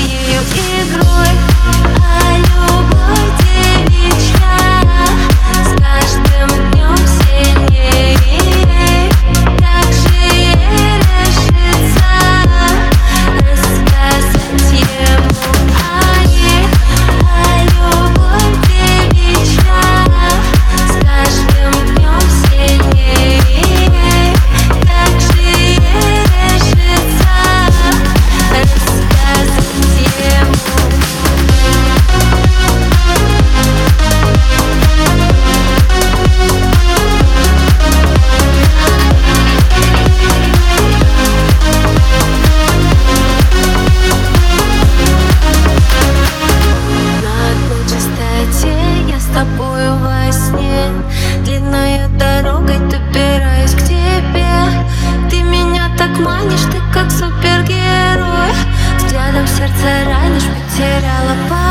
ее игрой, а любовь девичья с каждым днем сильнее. Как же ей решиться рассказать ему о ней, а любовь девичья с каждым днем сильнее. Как же ей решиться рассказать ему. На одной частоте я с тобою во сне, длинной дорогой добираюсь к тебе. Ты меня так манишь, ты как супергерой, взглядом сердце ранишь, потеряла память.